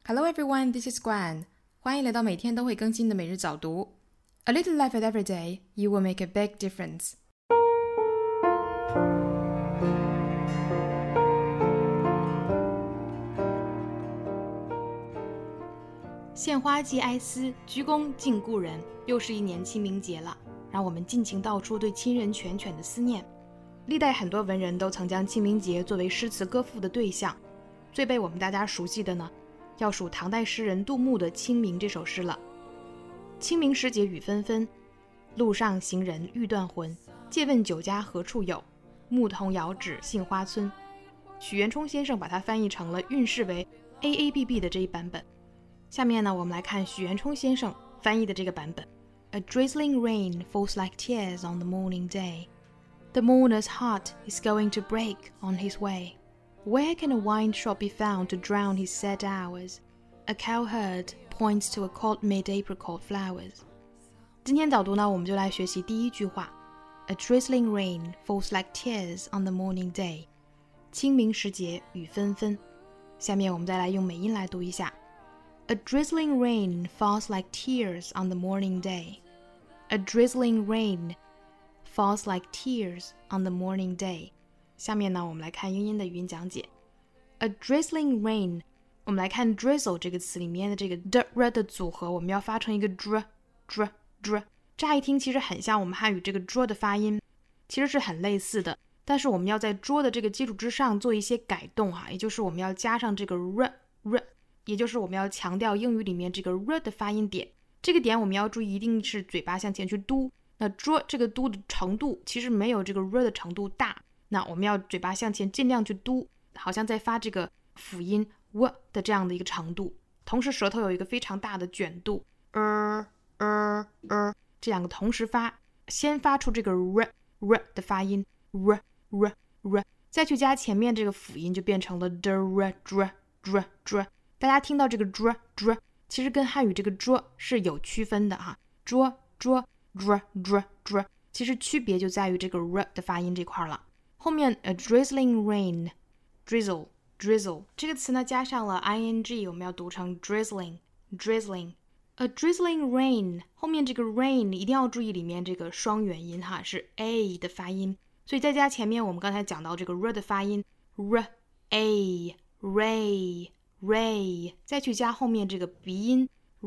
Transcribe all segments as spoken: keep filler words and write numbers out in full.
Hello everyone, this is Guan. 欢迎来到每天都会更新的每日早读。A little effort every day, you will make a big difference. 献花寄哀思，鞠躬敬故人。又是一年清明节了，让我们尽情道出对亲人缱绻的思念。历代很多文人都曾将清明节作为诗词歌赋的对象，最被我们大家熟悉的呢，要数唐代诗人杜牧的《清明》这首诗了。清明时节雨纷纷，路上行人欲断魂。借问酒家何处有？牧童遥指杏花村。许渊冲先生把它翻译成了韵式为 A A B B 的这一版本。下面呢，我们来看许渊冲先生翻译的这个版本。A drizzling rain falls like tears on the morning day. The mourner's heart is going to break on his way. Where can a wine shop be found to drown his sad hours? A cowherd points to a cold mid-apricot flowers. 今天早读呢，我们就来学习第一句话。A drizzling rain falls like tears on the morning day. 清明时节雨纷纷。下面我们再来用美音来读一下。A drizzling rain falls like tears on the morning day. A drizzling rain falls like tears on the morning day. 下面呢，我们来看英音的语音讲解。A drizzling rain， 我们来看 drizzle 这个词里面的这个 d r 的组合，我们要发成一个 dr dr dr。乍一听其实很像我们汉语这个 dr 的发音，其实是很类似的，但是我们要在 dr 的这个基础之上做一些改动哈，也就是我们要加上这个 r r， 也就是我们要强调英语里面这个 r 的发音点。这个点我们要注意，一定是嘴巴向前去嘟。那 dr 这个嘟的程度其实没有这个 r 的程度大。那我们要嘴巴向前尽量去嘟，好像在发这个辅音 w 的这样的一个程度，同时舌头有一个非常大的卷度 er er er， 这两个同时发，先发出这个 r r 的发音 r r r， 再去加前面这个辅音就变成了 dr dr dr dr。 大家听到这个 dr dr 其实跟汉语这个 dr 是有区分的哈 dr dr dr dr dr 其实区别就在于这个 r 的发音这块了。后面 a drizzling rain drizzle drizzle 这个词呢加上了 ing， 我们要读成 drizzling drizzling a drizzling rain， 后面这个 rain 一定要注意里面这个双元音哈，是 a 的发音，所以再加前面我们刚才讲到这个 r 的发音 r a ray ray， 再去加后面这个鼻音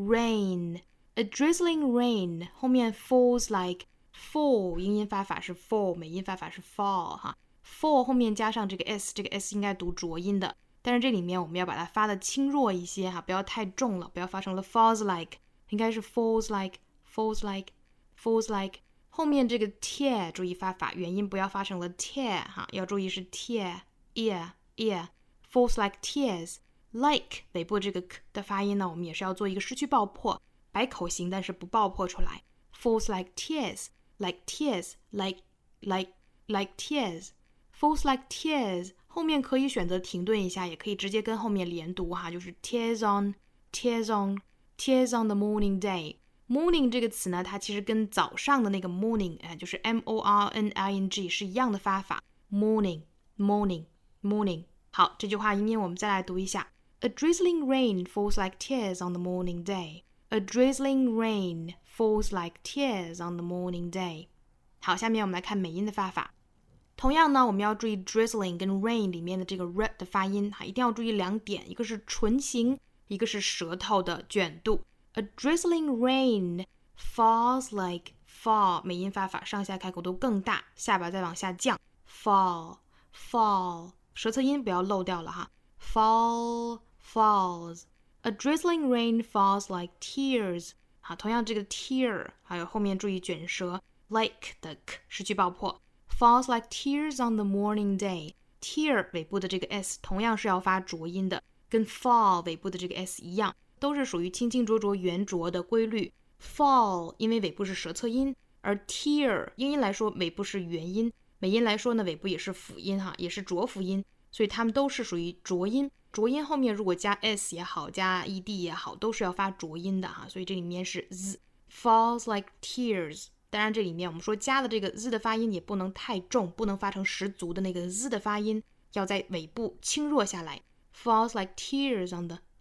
rain a drizzling rain， 后面 falls like fall， 英音发法是 fall， 美音发法是 fall 哈。fall 后面加上这个 s， 这个 s 应该读浊音的，但是这里面我们要把它发的轻弱一些哈，不要太重了，不要发成了 falls like， 应该是 falls like falls like falls like。 后面这个 tear 注意发法，元音不要发成了 tear 哈，要注意是 tear ear ear falls like tears。 like 尾部这个 k 的发音呢，我们也是要做一个失去爆破，摆口型但是不爆破出来， falls like tears like tears like like like tears falls like tears， 后面可以选择停顿一下，也可以直接跟后面连读哈，就是 tears on tears on tears on the morning day。 morning 这个词呢，它其实跟早上的那个 morning、呃、就是 m o r n i n g 是一样的发法 morning morning morning。 好，这句话音音我们再来读一下。 A drizzling rain falls like tears on the morning day. A drizzling rain falls like tears on the morning day。 好，下面我们来看美音的发法。同样呢，我们要注意 drizzling 跟 rain 里面的这个 r 的发音，一定要注意两点，一个是唇形，一个是舌头的卷度。 A drizzling rain falls like fall， 美音发法上下开口都更大，下巴再往下降 fall fall， 舌侧音不要漏掉了哈 fall falls。 A drizzling rain falls like tears， 好，同样这个 tear 还有后面注意卷舌 like 的 k 失去爆破falls like tears on the morning day。 tear 尾部的这个 s 同样是要发浊音的，跟 fall 尾部的这个 s 一样，都是属于清清浊浊圆浊的规律。 fall 因为尾部是舌侧音，而 tear 英音来说尾部是元音，美音来说呢尾部也是辅音哈，也是浊辅音，所以它们都是属于浊音。浊音后面如果加 s 也好，加 ed 也好，都是要发浊音的哈，所以这里面是 z falls like tears。当然这里面我们说加的这个 z 的发音也不能太重，不能发成十足的那个 z 的发音，要在尾部轻弱下来 falls like tears on the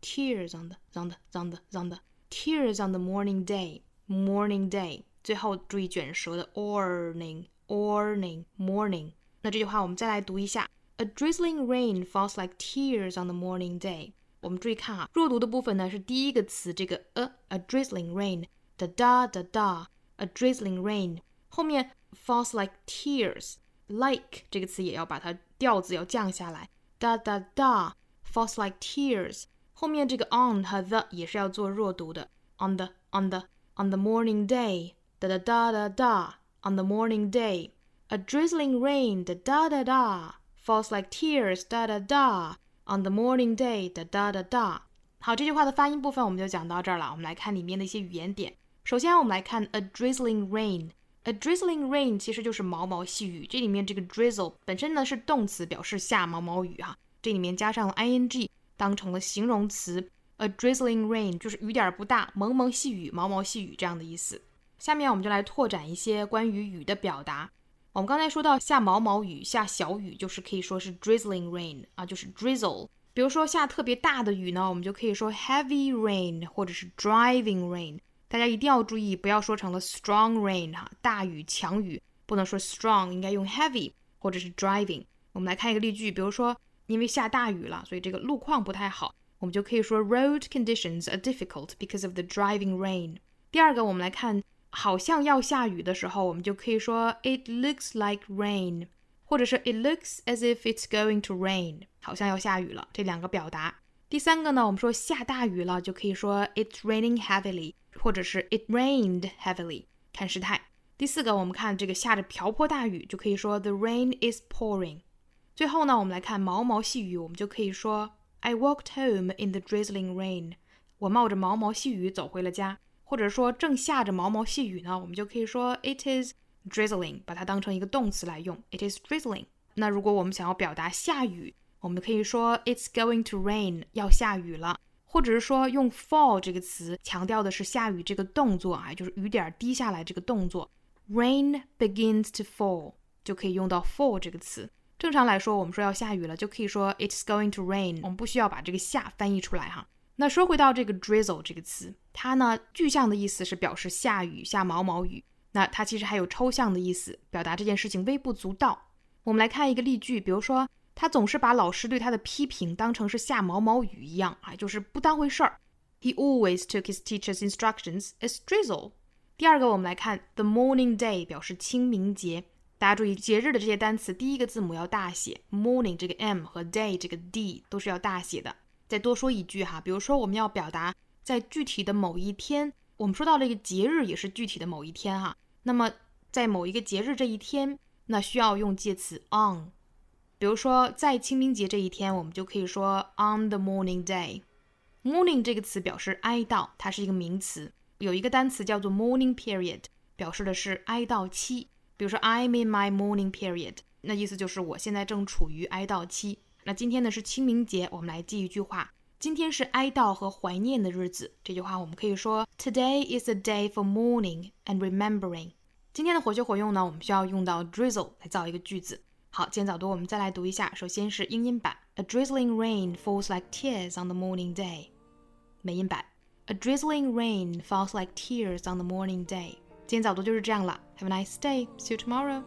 tears on the on the on the on the tears on the morning day morning day， 最后注意卷舌的 morning morning morning。 那这句话我们再来读一下 A drizzling rain falls like tears on the morning day。 我们注意看啊，弱读的部分呢是第一个词这个 a a drizzling rain da da da da a drizzling rain， 后面 falls like tears like 这个词也要把它调子要降下来 da da da falls like tears， 后面这个 on 和 the 也是要做弱读的 on the on the on the morning day da da da da da on the morning day A drizzling rain da da da da falls like tears da da da on the morning day da da da da。 好，这句话的发音部分我们就讲到这儿了。我们来看里面的一些语言点。首先我们来看 a drizzling rain。 A drizzling rain 其实就是毛毛细雨，这里面这个 drizzle 本身呢是动词，表示下毛毛雨哈，这里面加上了 ing 当成了形容词。 A drizzling rain 就是雨点不大，蒙蒙细雨，毛毛细雨这样的意思。下面我们就来拓展一些关于雨的表达。我们刚才说到下毛毛雨，下小雨就是可以说是 drizzling rain 啊，就是 drizzle。 比如说下特别大的雨呢，我们就可以说 heavy rain 或者是 driving rain。 大家一定要注意，不要说成了 strong rain 哈，大雨强雨不能说 strong， 应该用 heavy 或者是 driving。 我们来看一个例句，比如说因为下大雨了，所以这个路况不太好，我们就可以说 road conditions are difficult because of the driving rain。 第二个我们来看好像要下雨的时候，我们就可以说 It looks like rain， 或者是 It looks as if it's going to rain， 好像要下雨了，这两个表达。第三个呢，我们说下大雨了，就可以说 It's raining heavily， 或者是 It rained heavily， 看时态。第四个我们看这个下着瓢泼大雨，就可以说 The rain is pouring。 最后呢，我们来看毛毛细雨，我们就可以说 I walked home in the drizzling rain， 我冒着毛毛细雨走回了家。或者说正下着毛毛细雨呢，我们就可以说 It is drizzling， 把它当成一个动词来用 It is drizzling。 那如果我们想要表达下雨，我们可以说 It's going to rain， 要下雨了。或者是说用 fall 这个词强调的是下雨这个动作啊，就是雨点滴下来这个动作。 Rain begins to fall 就可以用到 fall 这个词。正常来说我们说要下雨了，就可以说 It's going to rain， 我们不需要把这个下翻译出来哈。那说回到这个 drizzle 这个词，它呢具象的意思是表示下雨，下毛毛雨。那它其实还有抽象的意思，表达这件事情微不足道。我们来看一个例句，比如说他总是把老师对他的批评当成是下毛毛雨一样啊，就是不当回事儿。He always took his teacher's instructions as drizzle。 第二个我们来看 the morning day 表示清明节。大家注意节日的这些单词第一个字母要大写， morning 这个 m 和 day 这个 d 都是要大写的。再多说一句哈，比如说我们要表达在具体的某一天，我们说到了一个节日也是具体的某一天哈，那么在某一个节日这一天，那需要用介词 on。 比如说在清明节这一天，我们就可以说 on the mourning day。 mourning 这个词表示哀悼，它是一个名词。有一个单词叫做 mourning period， 表示的是哀悼期。比如说 I'm in my mourning period， 那意思就是我现在正处于哀悼期。那今天呢是清明节，我们来记一句话，今天是哀悼和怀念的日子。这句话我们可以说 Today is a day for mourning and remembering。 今天的活学活用呢，我们需要用到 drizzle 来造一个句子。好，今天早读我们再来读一下。首先是英音版 A drizzling rain falls like tears on the morning day。 美音版 A drizzling rain falls like tears on the morning day。 今天早读就是这样了。 Have a nice day. See you tomorrow.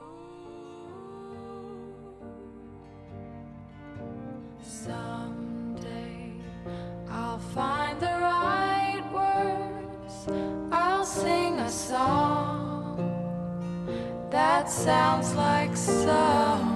Someday I'll find the right words, I'll sing a song that sounds like some